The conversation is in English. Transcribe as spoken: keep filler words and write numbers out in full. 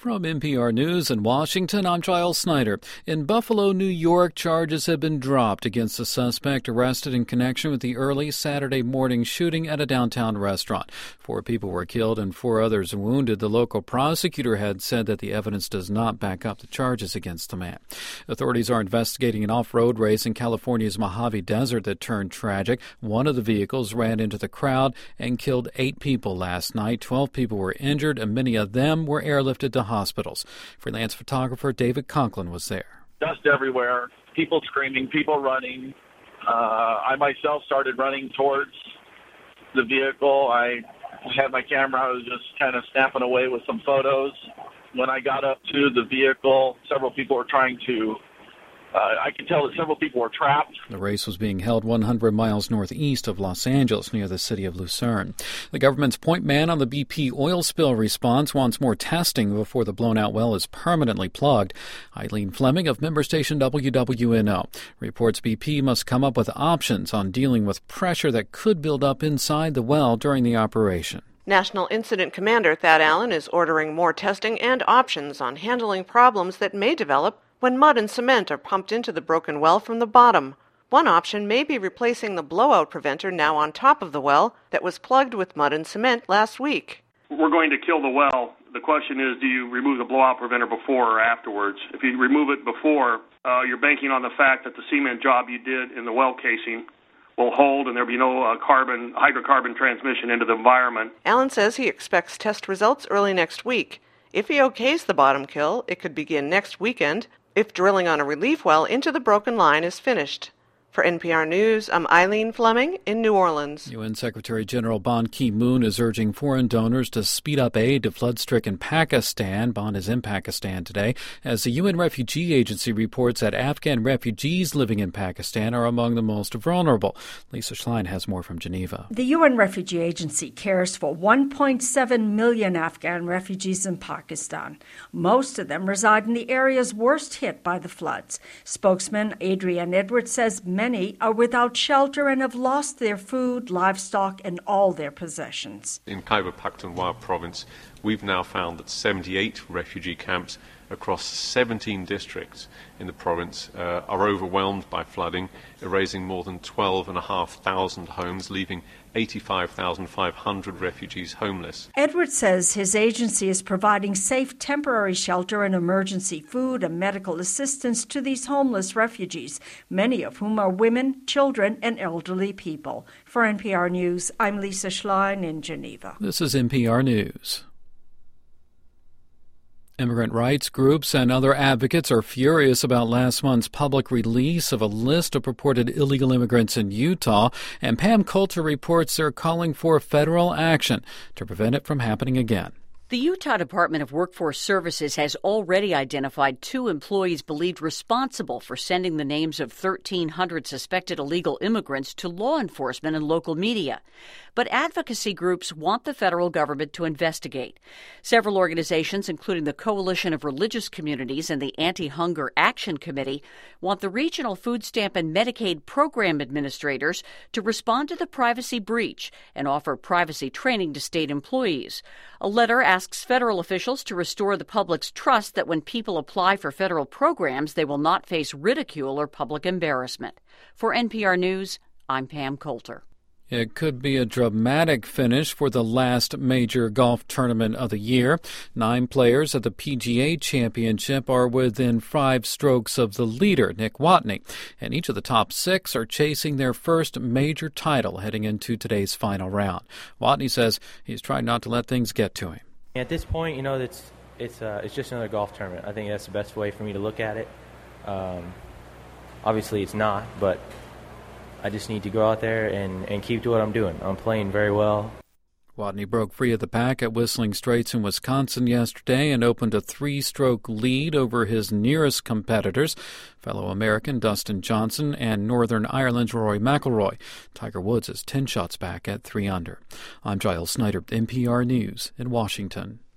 From N P R News in Washington, I'm Giles Snyder. In Buffalo, New York, charges have been dropped against a suspect arrested in connection with the early Saturday morning shooting at a downtown restaurant. Four people were killed and four others wounded. The local prosecutor had said that the evidence does not back up the charges against the man. Authorities are investigating an off-road race in California's Mojave Desert that turned tragic. One of the vehicles ran into the crowd and killed eight people last night. Twelve people were injured, and many of them were airlifted to hospitals. Freelance photographer David Conklin was there. Dust everywhere, people screaming, people running. Uh, I myself started running towards the vehicle. I had my camera. I was just kind of snapping away with some photos. When I got up to the vehicle, several people were trying to Uh, I can tell that several people were trapped. The race was being held one hundred miles northeast of Los Angeles, near the city of Lucerne. The government's point man on the B P oil spill response wants more testing before the blown-out well is permanently plugged. Eileen Fleming of member station W W N O reports B P must come up with options on dealing with pressure that could build up inside the well during the operation. National Incident Commander Thad Allen is ordering more testing and options on handling problems that may develop when mud and cement are pumped into the broken well from the bottom. One option may be replacing the blowout preventer now on top of the well that was plugged with mud and cement last week. We're going to kill the well. The question is, do you remove the blowout preventer before or afterwards? If you remove it before, uh, you're banking on the fact that the cement job you did in the well casing will hold and there'll be no uh, carbon, hydrocarbon transmission into the environment. Allen says he expects test results early next week. If he okays the bottom kill, it could begin next weekend, if drilling on a relief well into the broken line is finished. For N P R News, I'm Eileen Fleming in New Orleans. U N Secretary General Ban Ki-moon is urging foreign donors to speed up aid to flood-stricken Pakistan. Ban is in Pakistan today as the U N Refugee Agency reports that Afghan refugees living in Pakistan are among the most vulnerable. Lisa Schlein has more from Geneva. The U N Refugee Agency cares for one point seven million Afghan refugees in Pakistan. Most of them reside in the areas worst hit by the floods. Spokesman Adrian Edwards says many are without shelter and have lost their food, livestock, and all their possessions. In Khyber Pakhtunkhwa province, we've now found that seventy-eight refugee camps across seventeen districts in the province uh, are overwhelmed by flooding, erasing more than twelve thousand five hundred homes, leaving eighty-five thousand five hundred refugees homeless. Edwards says his agency is providing safe temporary shelter and emergency food and medical assistance to these homeless refugees, many of whom are women, children, and elderly people. For N P R News, I'm Lisa Schlein in Geneva. This is N P R News. Immigrant rights groups and other advocates are furious about last month's public release of a list of purported illegal immigrants in Utah, and Pam Coulter reports they're calling for federal action to prevent it from happening again. The Utah Department of Workforce Services has already identified two employees believed responsible for sending the names of thirteen hundred suspected illegal immigrants to law enforcement and local media. But advocacy groups want the federal government to investigate. Several organizations, including the Coalition of Religious Communities and the Anti-Hunger Action Committee, want the regional food stamp and Medicaid program administrators to respond to the privacy breach and offer privacy training to state employees. A letter asks federal officials to restore the public's trust that when people apply for federal programs, they will not face ridicule or public embarrassment. For N P R News, I'm Pam Coulter. It could be a dramatic finish for the last major golf tournament of the year. Nine players at the P G A Championship are within five strokes of the leader, Nick Watney, and each of the top six are chasing their first major title heading into today's final round. Watney says he's trying not to let things get to him. At this point, you know, it's it's uh, it's just another golf tournament. I think that's the best way for me to look at it. Um, obviously, it's not, but I just need to go out there and, and keep doing what I'm doing. I'm playing very well. Watney broke free of the pack at Whistling Straits in Wisconsin yesterday and opened a three-stroke lead over his nearest competitors, fellow American Dustin Johnson and Northern Ireland's Rory McIlroy. Tiger Woods is ten shots back at three under. I'm Giles Snyder, N P R News in Washington.